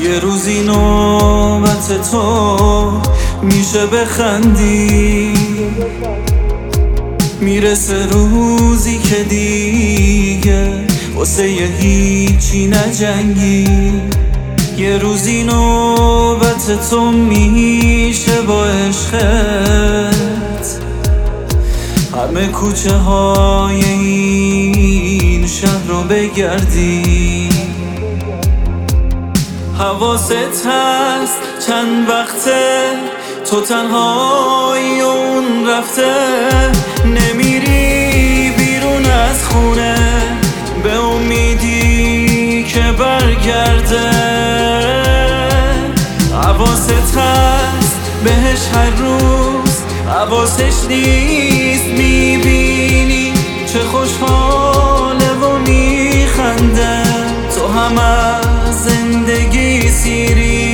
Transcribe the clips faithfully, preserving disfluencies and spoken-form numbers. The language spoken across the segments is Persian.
یه روزی نوبت تو میشه بخندی، میرسه روزی که دیگه واسه یه هیچی نجنگی. یه روزی نوبت تو میشه با عشقت همه کوچه های این شهر رو بگردی. حواست هست چند وقته تو تنهایی و اون رفته، نمیری بیرون از خونه به امیدی که برگرده. حواست هست بهش هر روز، حواسش نیست میبینی چه خوشحاله و میخنده. تو هم از زندگی سیری.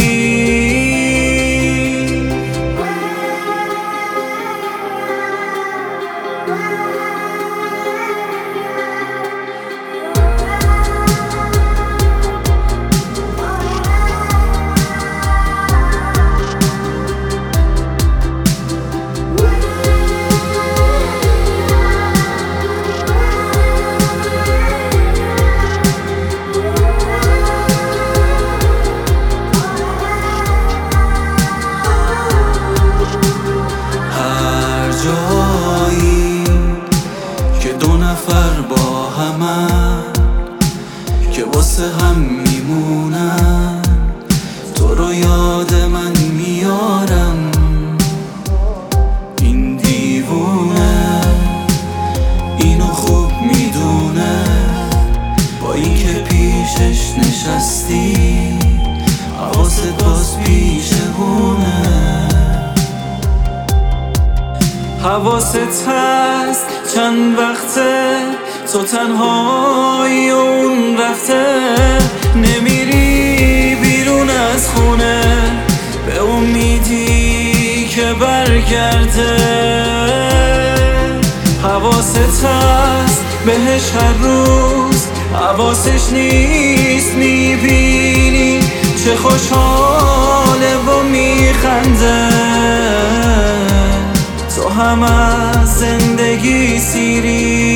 با همن که واسه هم میمونن، تو رو یاد من میارم. این دیوونه اینو خوب میدونه، با این که پیشش نشستی حواست باز پیشهونه. حواست هست چند وقته تو تنهایی و اون رفته، نمیری بیرون از خونه به امیدی که برگرده. حواست هست بهش هر روز، حواسش نیست میبینی چه خوشحاله و میخنده. تو هم از زندگی سیری.